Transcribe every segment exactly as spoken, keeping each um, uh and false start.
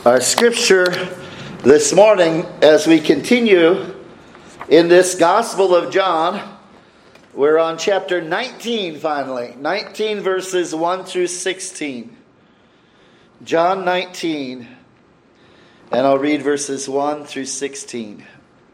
Our scripture this morning, as we continue in this Gospel of John, we're on chapter nineteen finally. nineteen verses one through sixteen. John nineteen, and I'll read verses one through sixteen.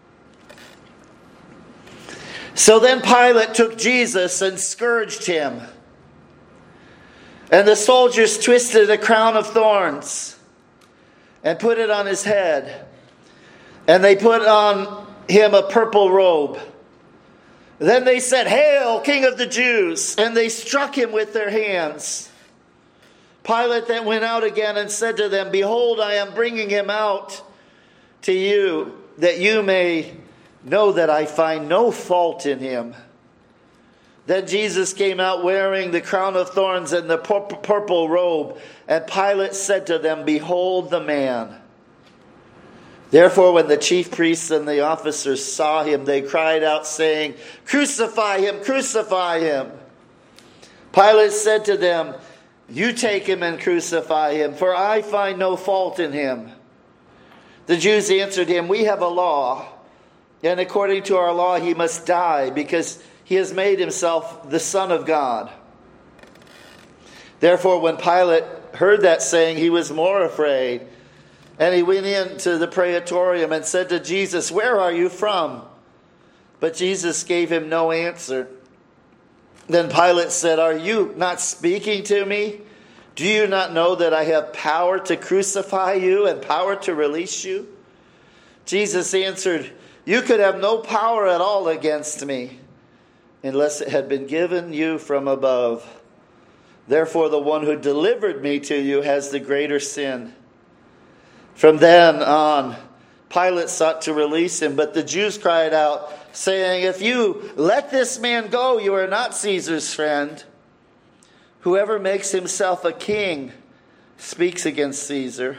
So then Pilate took Jesus and scourged him. And the soldiers twisted a crown of thorns and put it on his head. And they put on him a purple robe. Then they said, "Hail, King of the Jews!" And they struck him with their hands. Pilate then went out again and said to them, "Behold, I am bringing him out to you, that you may know that I find no fault in him." Then Jesus came out wearing the crown of thorns and the purple robe. And Pilate said to them, "Behold the man." Therefore, when the chief priests and the officers saw him, they cried out, saying, "Crucify him, crucify him." Pilate said to them, "You take him and crucify him, for I find no fault in him." The Jews answered him, "We have a law, and according to our law he must die, because he has made himself the Son of God." Therefore, when Pilate heard that saying, he was more afraid. And he went into the praetorium and said to Jesus, "Where are you from?" But Jesus gave him no answer. Then Pilate said, "Are you not speaking to me? Do you not know that I have power to crucify you and power to release you?" Jesus answered, "You could have no power at all against me, unless it had been given you from above. Therefore, the one who delivered me to you has the greater sin." From then on, Pilate sought to release him, but the Jews cried out, saying, "If you let this man go, you are not Caesar's friend. Whoever makes himself a king speaks against Caesar."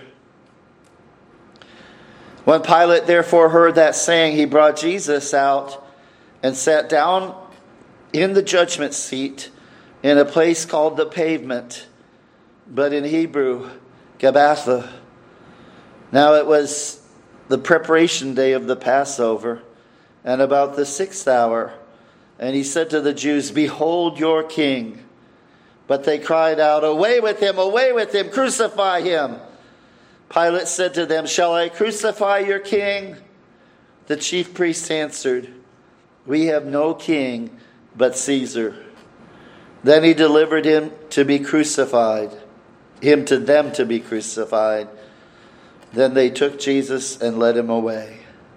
When Pilate therefore heard that saying, he brought Jesus out and sat down in the judgment seat in a place called the Pavement, but in Hebrew, Gabbatha. Now it was the preparation day of the Passover, and about the sixth hour. And he said to the Jews, "Behold your king." But they cried out, "Away with him, away with him, crucify him." Pilate said to them, "Shall I crucify your king?" The chief priests answered, "We have no king but Caesar." Then he delivered him to be crucified, him to them to be crucified. Then they took Jesus and led him away.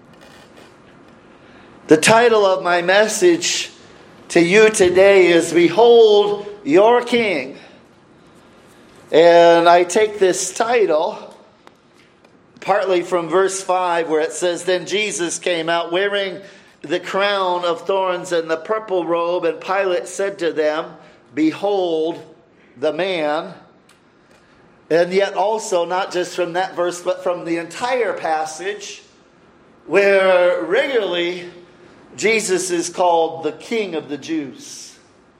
The title of my message to you today is "Behold Your King." And I take this title partly from verse five, where it says, "Then Jesus came out wearing the crown of thorns and the purple robe, and Pilate said to them, Behold the man." And yet also, not just from that verse, but from the entire passage, where regularly Jesus is called the King of the Jews.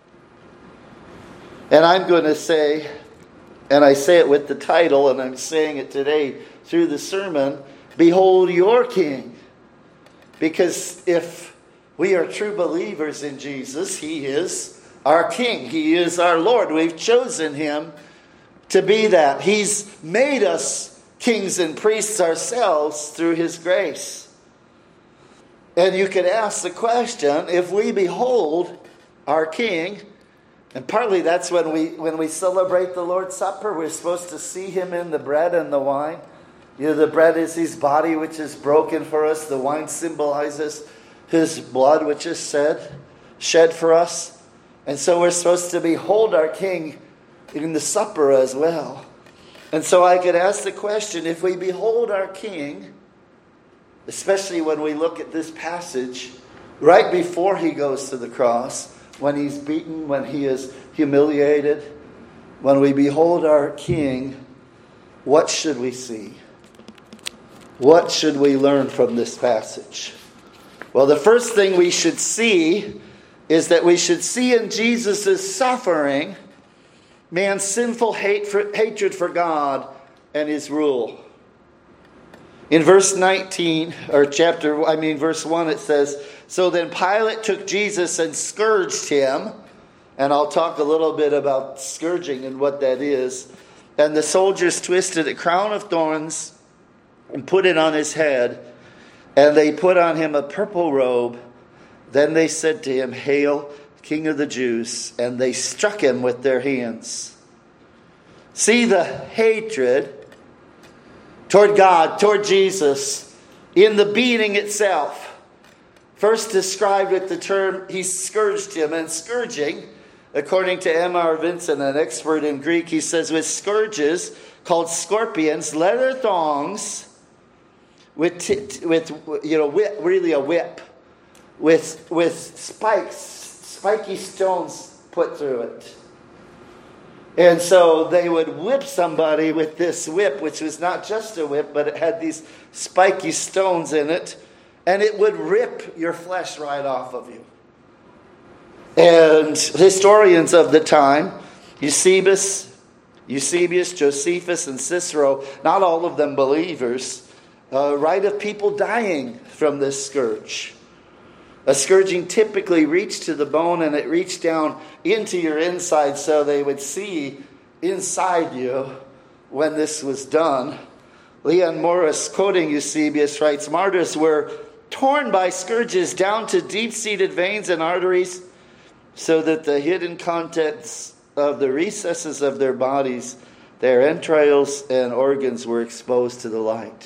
And I'm going to say, and I say it with the title, and I'm saying it today through the sermon, "Behold your King." Because if we are true believers in Jesus, he is our King. He is our Lord. We've chosen him to be that. He's made us kings and priests ourselves through his grace. And you could ask the question, if we behold our King, and partly that's when we when we celebrate the Lord's Supper, we're supposed to see him in the bread and the wine. You know, the bread is his body, which is broken for us. The wine symbolizes his blood, which is shed, shed for us. And so we're supposed to behold our King in the supper as well. And so I could ask the question, if we behold our King, especially when we look at this passage, right before he goes to the cross, when he's beaten, when he is humiliated, when we behold our King, what should we see? What should we learn from this passage? Well, the first thing we should see is that we should see in Jesus' suffering man's sinful hate for, hatred for God and his rule. In verse nineteen, or chapter, I mean verse one, it says, "So then Pilate took Jesus and scourged him." And I'll talk a little bit about scourging and what that is. "And the soldiers twisted a crown of thorns and put it on his head. And they put on him a purple robe. Then they said to him, 'Hail, King of the Jews.' And they struck him with their hands." See the hatred toward God, toward Jesus, in the beating itself. First described with the term, he scourged him. And scourging, according to M R Vincent, an expert in Greek, he says, with scourges called scorpions, leather thongs, with, t- with you know, whip, really a whip, with, with spikes, spiky stones put through it. And so they would whip somebody with this whip, which was not just a whip, but it had these spiky stones in it, and it would rip your flesh right off of you. And historians of the time, Eusebius, Eusebius, Josephus, and Cicero, not all of them believers, uh, write of people dying from this scourge. A scourging typically reached to the bone, and it reached down into your inside so they would see inside you when this was done. Leon Morris, quoting Eusebius, writes, "Martyrs were torn by scourges down to deep-seated veins and arteries, so that the hidden contents of the recesses of their bodies, their entrails and organs, were exposed to the light."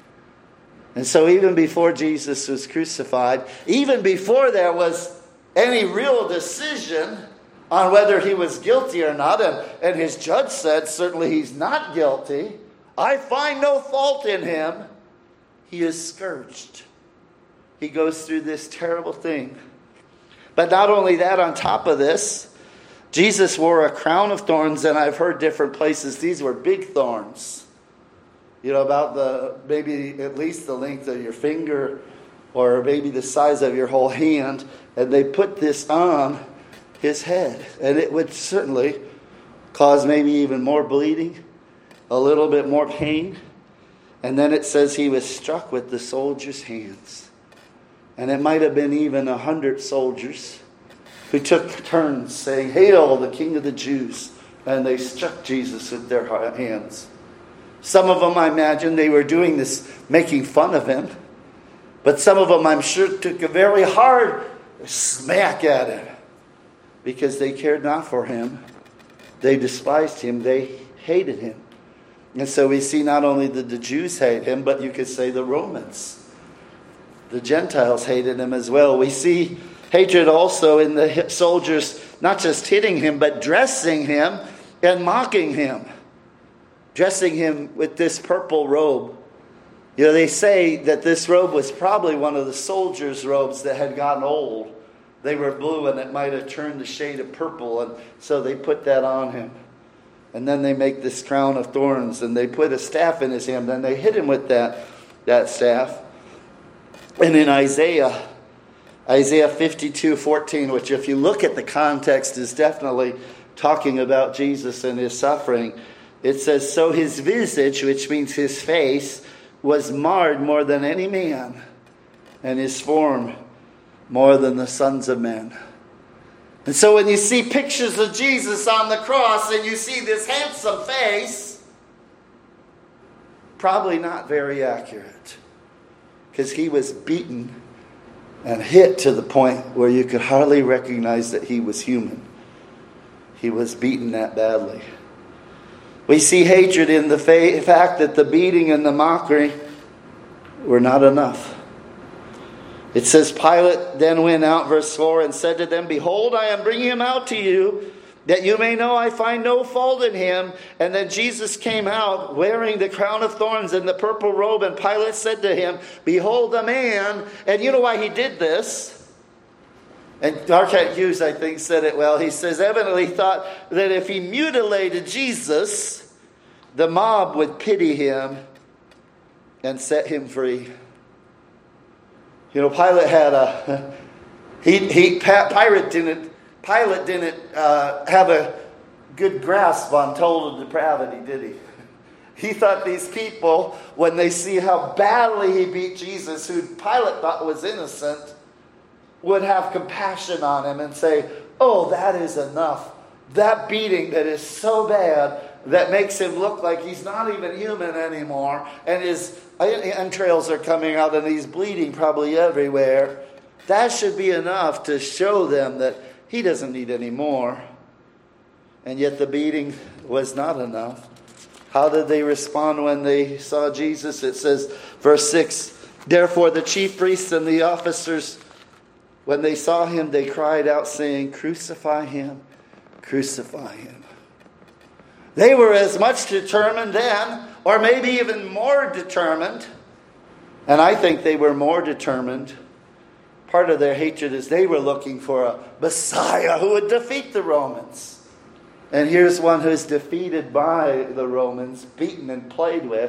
And so even before Jesus was crucified, even before there was any real decision on whether he was guilty or not, and, and his judge said, certainly he's not guilty, I find no fault in him, he is scourged. He goes through this terrible thing. But not only that, on top of this, Jesus wore a crown of thorns, and I've heard different places, these were big thorns. You know, about the, maybe at least the length of your finger, or maybe the size of your whole hand. And they put this on his head. And it would certainly cause maybe even more bleeding, a little bit more pain. And then it says he was struck with the soldiers' hands. And it might have been even a hundred soldiers who took turns saying, "Hail, the King of the Jews." And they struck Jesus with their hands. Some of them, I imagine, they were doing this, making fun of him. But some of them, I'm sure, took a very hard smack at him. Because they cared not for him. They despised him. They hated him. And so we see not only did the Jews hate him, but you could say the Romans. The Gentiles hated him as well. We see hatred also in the soldiers, not just hitting him, but dressing him and mocking him. Dressing him with this purple robe. You know, they say that this robe was probably one of the soldiers' robes that had gotten old. They were blue and it might have turned the shade of purple. And so they put that on him. And then they make this crown of thorns and they put a staff in his hand. And they hit him with that, that staff. And in Isaiah, Isaiah fifty-two fourteen, which if you look at the context is definitely talking about Jesus and his suffering. It says, "So his visage," which means his face, "was marred more than any man, and his form more than the sons of men." And so when you see pictures of Jesus on the cross and you see this handsome face, probably not very accurate. Because he was beaten and hit to the point where you could hardly recognize that he was human. He was beaten that badly. We see hatred in the fa- fact that the beating and the mockery were not enough. It says, Pilate then went out, verse four, and said to them, "Behold, I am bringing him out to you, that you may know I find no fault in him." And then Jesus came out, wearing the crown of thorns and the purple robe, and Pilate said to him, "Behold the man." And you know why he did this? And Marquette Hughes, I think, said it well. He says, evidently thought that if he mutilated Jesus, the mob would pity him and set him free. You know, Pilate had a... He, he, Pilate didn't, Pilate didn't uh, have a good grasp on total depravity, did he? He thought these people, when they see how badly he beat Jesus, who Pilate thought was innocent, would have compassion on him and say, oh, that is enough. That beating that is so bad that makes him look like he's not even human anymore, and his entrails are coming out and he's bleeding probably everywhere. That should be enough to show them that he doesn't need any more. And yet the beating was not enough. How did they respond when they saw Jesus? It says, verse six, therefore the chief priests and the officers, when they saw him, they cried out, saying, crucify him, crucify him. They were as much determined then, or maybe even more determined, and I think they were more determined. Part of their hatred is they were looking for a Messiah who would defeat the Romans. And here's one who's defeated by the Romans, beaten and played with.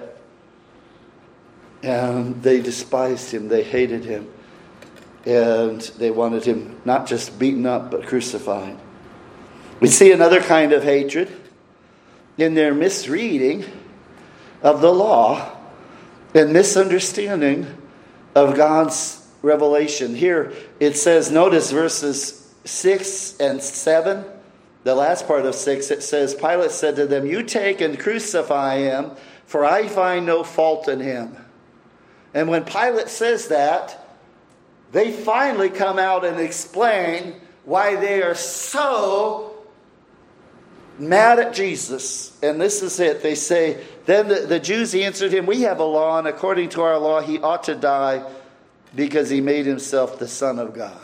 And they despised him, they hated him. And they wanted him not just beaten up, but crucified. We see another kind of hatred in their misreading of the law and misunderstanding of God's revelation. Here it says, notice verses six and seven. The last part of six, it says, Pilate said to them, you take and crucify him, for I find no fault in him. And when Pilate says that, they finally come out and explain why they are so mad at Jesus. And this is it. They say, then the, the Jews answered him, we have a law, and according to our law he ought to die because he made himself the Son of God.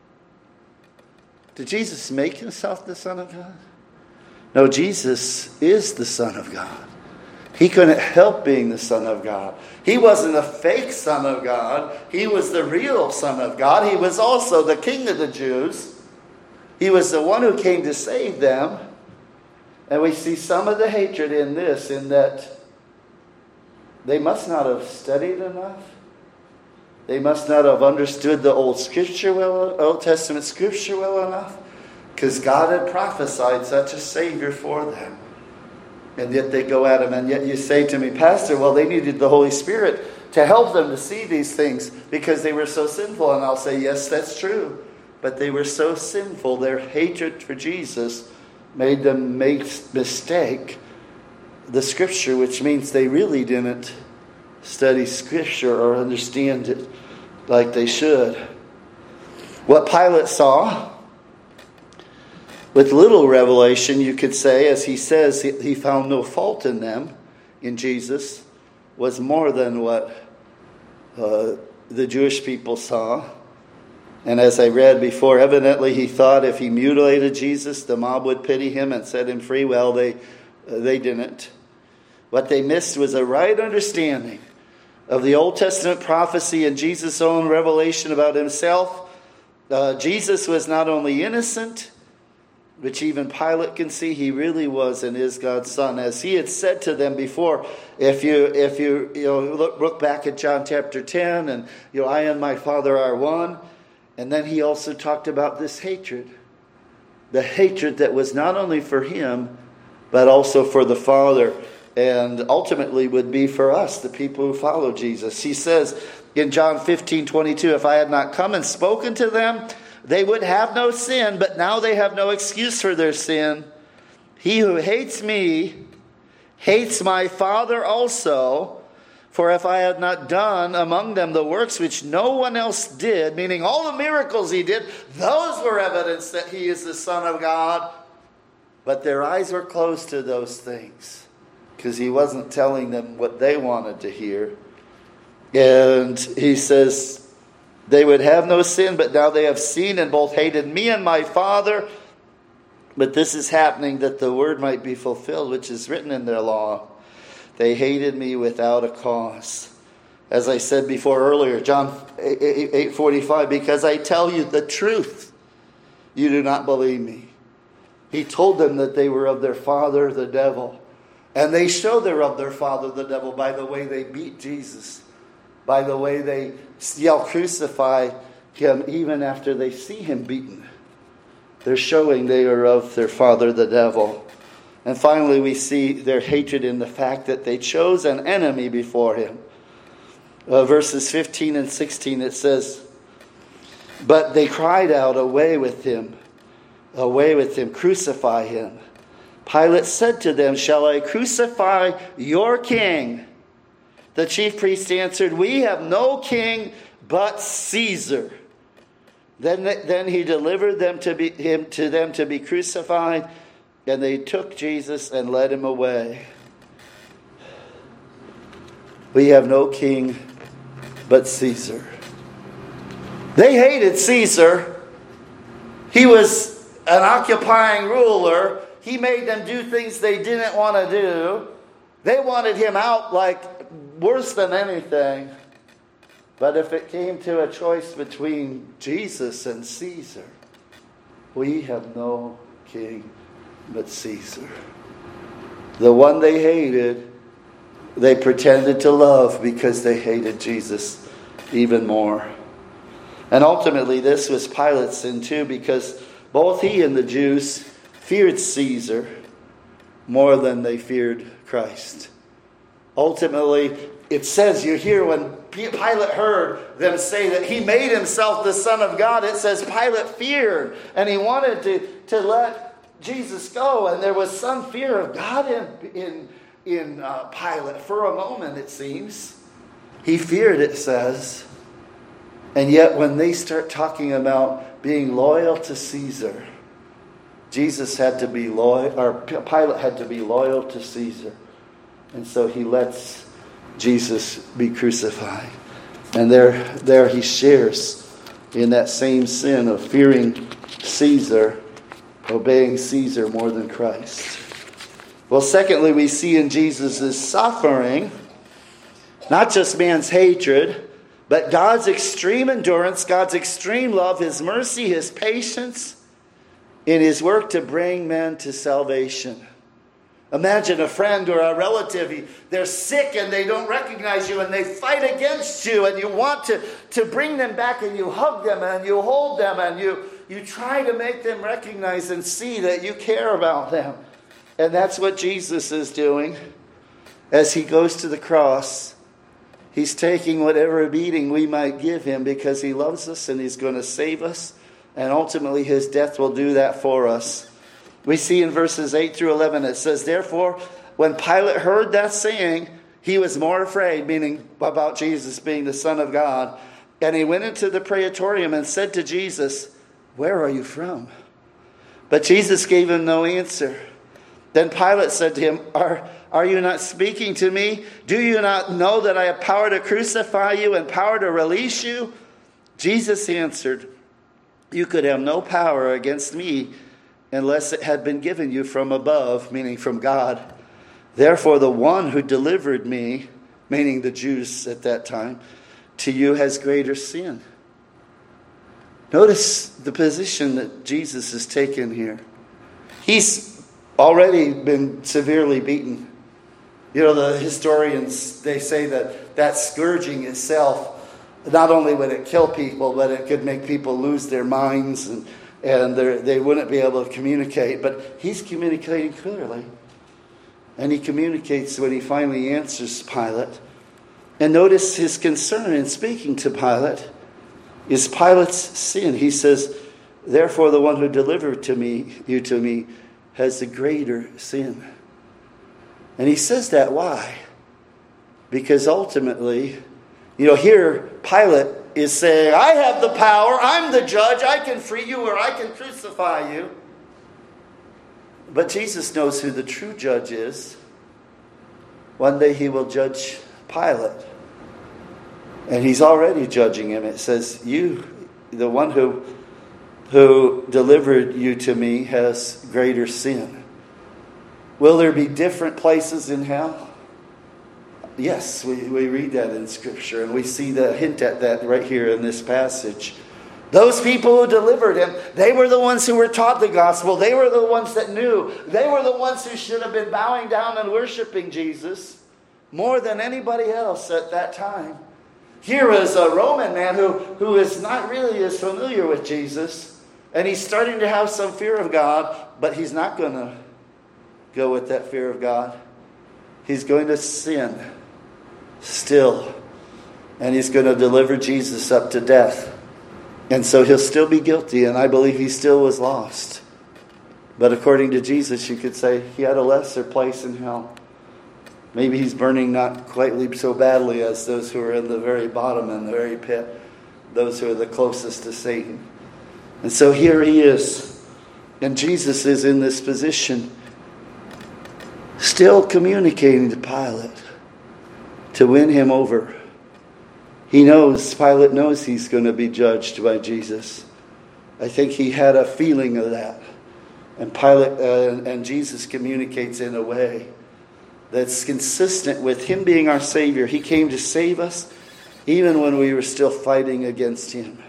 Did Jesus make himself the Son of God? No, Jesus is the Son of God. He couldn't help being the Son of God. He wasn't a fake Son of God. He was the real Son of God. He was also the King of the Jews. He was the one who came to save them. And we see some of the hatred in this, in that they must not have studied enough. They must not have understood the Old Scripture well, Old Testament Scripture well enough, because God had prophesied such a Savior for them. And yet they go at him, and yet you say to me, Pastor, well, they needed the Holy Spirit to help them to see these things because they were so sinful. And I'll say, yes, that's true. But they were so sinful, their hatred for Jesus made them make mistake the Scripture, which means they really didn't study Scripture or understand it like they should. What Pilate saw, with little revelation, you could say, as he says, he found no fault in them, in Jesus, was more than what uh, the Jewish people saw. And as I read before, evidently he thought if he mutilated Jesus, the mob would pity him and set him free. Well, they, uh, they didn't. What they missed was a right understanding of the Old Testament prophecy and Jesus' own revelation about himself. Uh, Jesus was not only innocent, which even Pilate can see, he really was and is God's Son. As he had said to them before, if you if you you know look, look back at John chapter ten, and you know, I and my Father are one. And then he also talked about this hatred. The hatred that was not only for him, but also for the Father. And ultimately would be for us, the people who follow Jesus. He says in John fifteen twenty-two, if I had not come and spoken to them, they would have no sin, but now they have no excuse for their sin. He who hates me hates my Father also. For if I had not done among them the works which no one else did, meaning all the miracles he did, those were evidence that he is the Son of God. But their eyes were closed to those things, because he wasn't telling them what they wanted to hear. And he says, they would have no sin, but now they have seen and both hated me and my Father. But this is happening that the word might be fulfilled, which is written in their law. They hated me without a cause. As I said before earlier, John eight forty-five, because I tell you the truth, you do not believe me. He told them that they were of their father, the devil. And they show they're of their father, the devil, by the way they beat Jesus. By the way they yell, crucify him, even after they see him beaten. They're showing they are of their father, the devil. And finally, we see their hatred in the fact that they chose an enemy before him. Uh, verses fifteen and sixteen, it says, "But they cried out, 'Away with him, away with him, crucify him.' Pilate said to them, 'Shall I crucify your king?' The chief priests answered, 'We have no king but Caesar.' Then, then he delivered them to be, him to them to be crucified, and they took Jesus and led him away." We have no king but Caesar. They hated Caesar. He was an occupying ruler. He made them do things they didn't want to do. They wanted him out like worse than anything. But if it came to a choice between Jesus and Caesar, we have no king but Caesar. The one they hated, they pretended to love because they hated Jesus even more. And ultimately, this was Pilate's sin too, because both he and the Jews feared Caesar more than they feared Christ. Ultimately, it says, you hear when Pilate heard them say that he made himself the Son of God, it says Pilate feared and he wanted to, to let Jesus go. And there was some fear of God in, in, in uh, Pilate for a moment, it seems. He feared, it says. And yet when they start talking about being loyal to Caesar, Jesus had to be loyal, or Pilate had to be loyal to Caesar. And so he lets Jesus be crucified. And there, there he shares in that same sin of fearing Caesar, obeying Caesar more than Christ. Well, secondly, we see in Jesus' suffering not just man's hatred, but God's extreme endurance, God's extreme love, his mercy, his patience in his work to bring men to salvation. Imagine a friend or a relative, they're sick and they don't recognize you and they fight against you and you want to, to bring them back and you hug them and you hold them and you, you try to make them recognize and see that you care about them. And that's what Jesus is doing as he goes to the cross. He's taking whatever beating we might give him because he loves us and he's going to save us. And ultimately his death will do that for us. We see in verses eight through eleven, it says, "Therefore, when Pilate heard that saying, he was more afraid," meaning about Jesus being the Son of God. "And he went into the praetorium and said to Jesus, 'Where are you from?' But Jesus gave him no answer. Then Pilate said to him, Are, are you not speaking to me? Do you not know that I have power to crucify you and power to release you?' Jesus answered, 'You could have no power against me unless it had been given you from above,'" meaning from God. "Therefore the one who delivered me," meaning the Jews at that time, "to you has greater sin." Notice the position that Jesus has taken here. He's already been severely beaten. You know, the historians, they say that that scourging itself, not only would it kill people, but it could make people lose their minds and And they wouldn't be able to communicate. But he's communicating clearly. And he communicates when he finally answers Pilate. And notice his concern in speaking to Pilate is Pilate's sin. He says, "Therefore the one who delivered to me, you to me has the greater sin." And he says that why? Because ultimately, you know, here Pilate is saying, "I have the power, I'm the judge, I can free you or I can crucify you." But Jesus knows who the true judge is. One day he will judge Pilate. And he's already judging him. It says, "You, the one who, who delivered you to me, has greater sin." Will there be different places in hell? Yes, we, we read that in Scripture, and we see the hint at that right here in this passage. Those people who delivered him, they were the ones who were taught the gospel. They were the ones that knew. They were the ones who should have been bowing down and worshiping Jesus more than anybody else at that time. Here is a Roman man who, who is not really as familiar with Jesus, and he's starting to have some fear of God, but he's not going to go with that fear of God. He's going to sin still. And he's going to deliver Jesus up to death. And so he'll still be guilty, and I believe he still was lost. But according to Jesus, you could say he had a lesser place in hell. Maybe he's burning not quite so badly as those who are in the very bottom, in the very pit. Those who are the closest to Satan. And so here he is. And Jesus is in this position, still communicating to Pilate to win him over. He knows, Pilate knows he's going to be judged by Jesus. I think he had a feeling of that. And Pilate uh, and Jesus communicates in a way that's consistent with him being our Savior. He came to save us even when we were still fighting against him.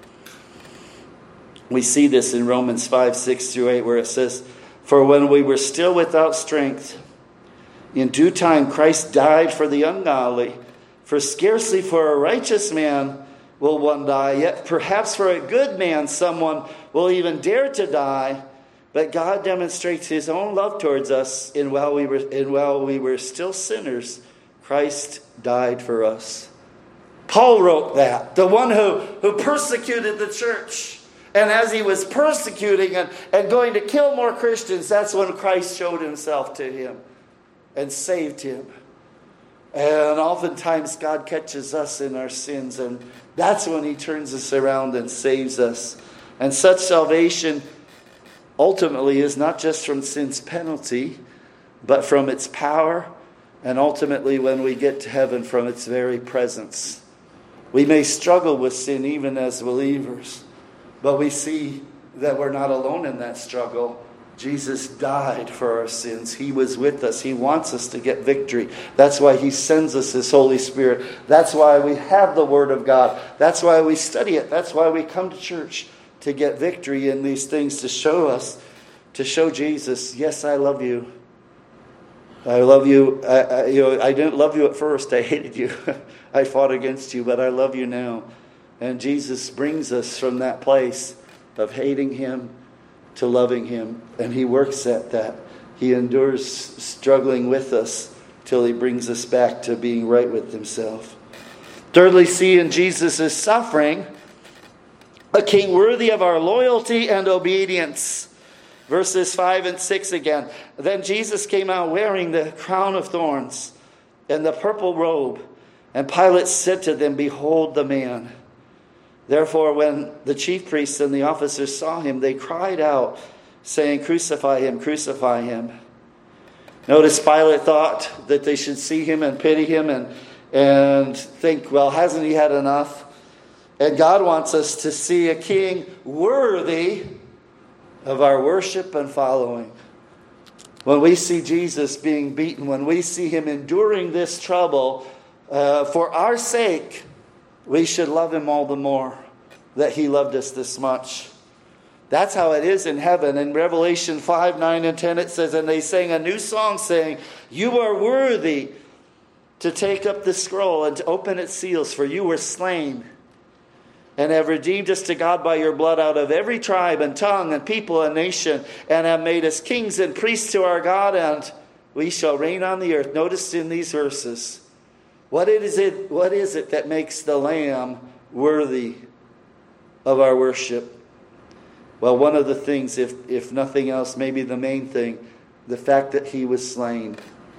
We see this in Romans five, six through eight, where it says, "For when we were still without strength, in due time Christ died for the ungodly. For scarcely for a righteous man will one die, yet perhaps for a good man someone will even dare to die. But God demonstrates his own love towards us, in while we were, in while we were still sinners, Christ died for us." Paul wrote that, the one who, who persecuted the church. And as he was persecuting and, and going to kill more Christians, that's when Christ showed himself to him and saved him. And oftentimes God catches us in our sins, and that's when he turns us around and saves us. And such salvation ultimately is not just from sin's penalty, but from its power, and ultimately when we get to heaven, from its very presence. We may struggle with sin even as believers, but we see that we're not alone in that struggle. Jesus died for our sins. He was with us. He wants us to get victory. That's why he sends us his Holy Spirit. That's why we have the Word of God. That's why we study it. That's why we come to church, to get victory in these things, to show us, to show Jesus, yes, I love you. I love you. I, I, you know, I didn't love you at first. I hated you. I fought against you, but I love you now. And Jesus brings us from that place of hating him to loving him. And he works at that. He endures struggling with us till he brings us back to being right with himself. Thirdly, see in Jesus' suffering a king worthy of our loyalty and obedience. Verses five and six again. Then Jesus came out wearing the crown of thorns and the purple robe. And Pilate said to them, "Behold the man." Therefore, when the chief priests and the officers saw him, they cried out, saying, "Crucify him, crucify him." Notice Pilate thought that they should see him and pity him and, and think, well, hasn't he had enough? And God wants us to see a king worthy of our worship and following. When we see Jesus being beaten, when we see him enduring this trouble uh, for our sake, we should love him all the more that he loved us this much. That's how it is in heaven. In Revelation five, nine, and ten it says, "And they sang a new song saying, 'You are worthy to take up the scroll and to open its seals, for you were slain and have redeemed us to God by your blood out of every tribe and tongue and people and nation, and have made us kings and priests to our God, and we shall reign on the earth.'" Notice in these verses, what is it, what is it that makes the Lamb worthy of our worship? Well, one of the things, if, if nothing else, maybe the main thing, the fact that he was slain.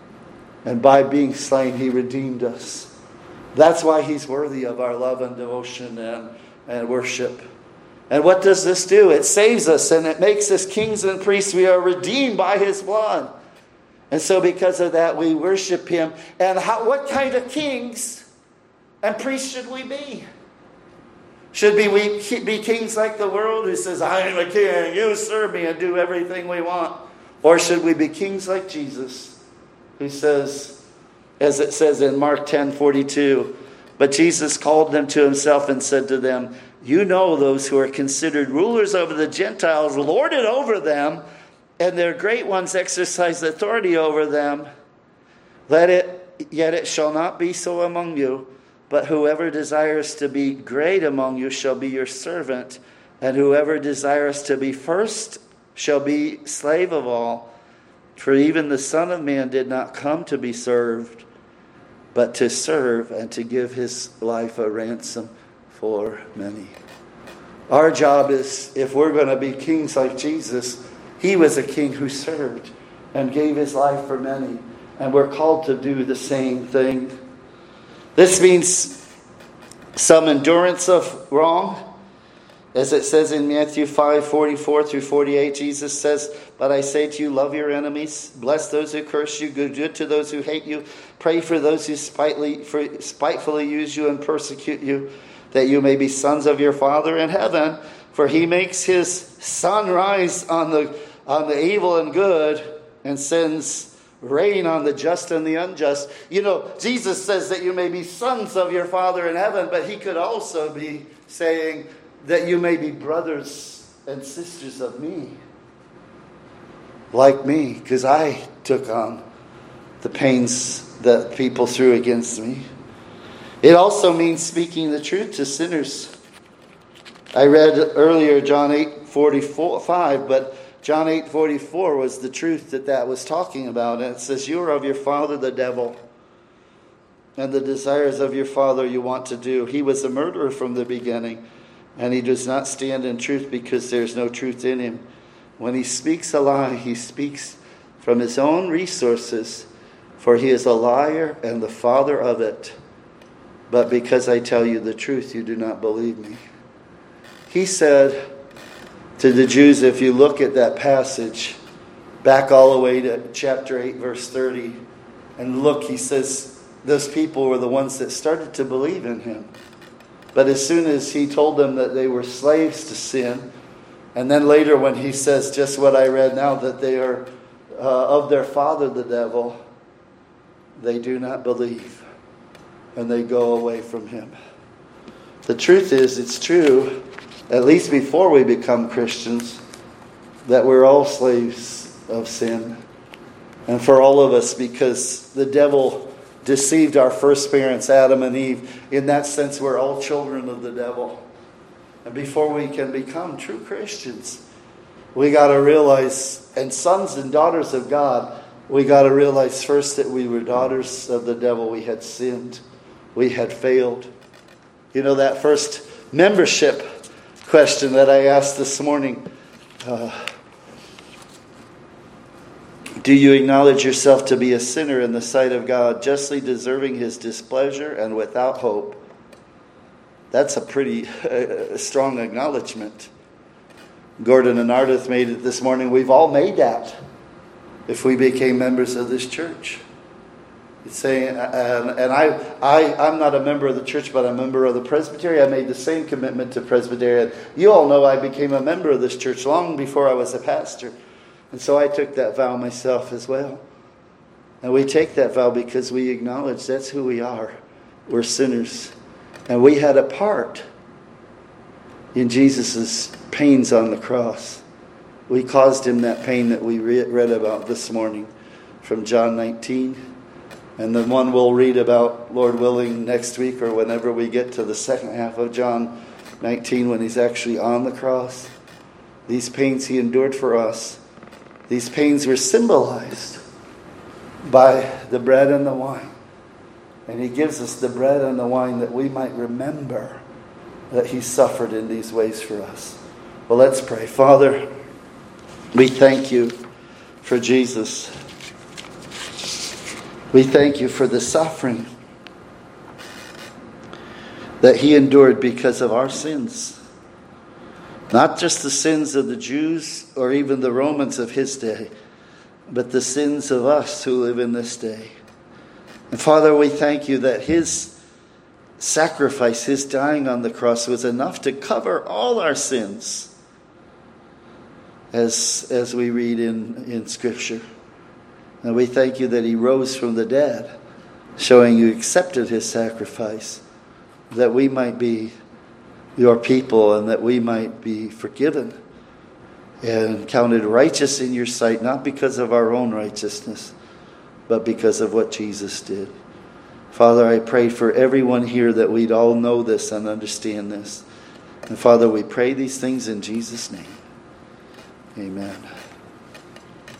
And by being slain, he redeemed us. That's why he's worthy of our love and devotion and, and worship. And what does this do? It saves us and it makes us kings and priests. We are redeemed by his blood. And so because of that, we worship him. And how, what kind of kings and priests should we be? Should be we be kings like the world who says, "I am a king, you serve me," and do everything we want? Or should we be kings like Jesus, who says, as it says in Mark ten forty-two, "But Jesus called them to himself and said to them, 'You know those who are considered rulers over the Gentiles lord it over them, and their great ones exercise authority over them. Let it, yet it shall not be so among you. But whoever desires to be great among you shall be your servant, and whoever desires to be first shall be slave of all. For even the Son of Man did not come to be served, but to serve and to give his life a ransom for many. Our job is, if we're going to be kings like Jesus, he was a king who served and gave his life for many. And we're called to do the same thing. This means some endurance of wrong. As it says in Matthew five, forty-four through forty-eight, Jesus says, "But I say to you, love your enemies, bless those who curse you, do good to those who hate you, pray for those who spitefully, for, spitefully use you and persecute you, that you may be sons of your Father in heaven. For he makes his sun rise on the on the evil and good, and sends rain on the just and the unjust." You know, Jesus says that you may be sons of your Father in heaven, but he could also be saying that you may be brothers and sisters of me. Like me, because I took on the pains that people threw against me. It also means speaking the truth to sinners. I read earlier John eight forty-five, but John eight forty-four was the truth that that was talking about. And it says, "You are of your father the devil, and the desires of your father you want to do. He was a murderer from the beginning, and he does not stand in truth because there is no truth in him. When he speaks a lie, he speaks from his own resources, for he is a liar and the father of it. But because I tell you the truth, you do not believe me." He said to the Jews, if you look at that passage, back all the way to chapter eight, verse thirty, and look, he says, those people were the ones that started to believe in him. But as soon as he told them that they were slaves to sin, and then later when he says just what I read now, that they are uh, of their father the devil, they do not believe, and they go away from him. The truth is, it's true, at least before we become Christians, that we're all slaves of sin. And for all of us, because the devil deceived our first parents, Adam and Eve. In that sense, we're all children of the devil. And before we can become true Christians, we got to realize, and sons and daughters of God, we got to realize first that we were daughters of the devil. We had sinned. We had failed. You know, that first membership question that I asked this morning, uh, do you acknowledge yourself to be a sinner in the sight of God, justly deserving his displeasure and without hope? That's a pretty uh, strong acknowledgement. Gordon and Ardith made it this morning. We've all made that if we became members of this church. It's saying, and, and I, I, I'm not a member of the church, but I'm a member of the Presbytery. I made the same commitment to Presbyterian. You all know I became a member of this church long before I was a pastor. And so I took that vow myself as well. And we take that vow because we acknowledge that's who we are. We're sinners. And we had a part in Jesus' pains on the cross. We caused him that pain that we read about this morning from John nineteen. And the one we'll read about, Lord willing, next week or whenever we get to the second half of John nineteen, when he's actually on the cross. These pains he endured for us. These pains were symbolized by the bread and the wine. And he gives us the bread and the wine that we might remember that he suffered in these ways for us. Well, let's pray. Father, we thank you for Jesus. We thank you for the suffering that he endured because of our sins. Not just the sins of the Jews or even the Romans of his day, but the sins of us who live in this day. And Father, we thank you that his sacrifice, his dying on the cross, was enough to cover all our sins, as, as we read in, in Scripture. And we thank you that he rose from the dead, showing you accepted his sacrifice, that we might be your people and that we might be forgiven and counted righteous in your sight, not because of our own righteousness, but because of what Jesus did. Father, I pray for everyone here that we'd all know this and understand this. And Father, we pray these things in Jesus' name. Amen.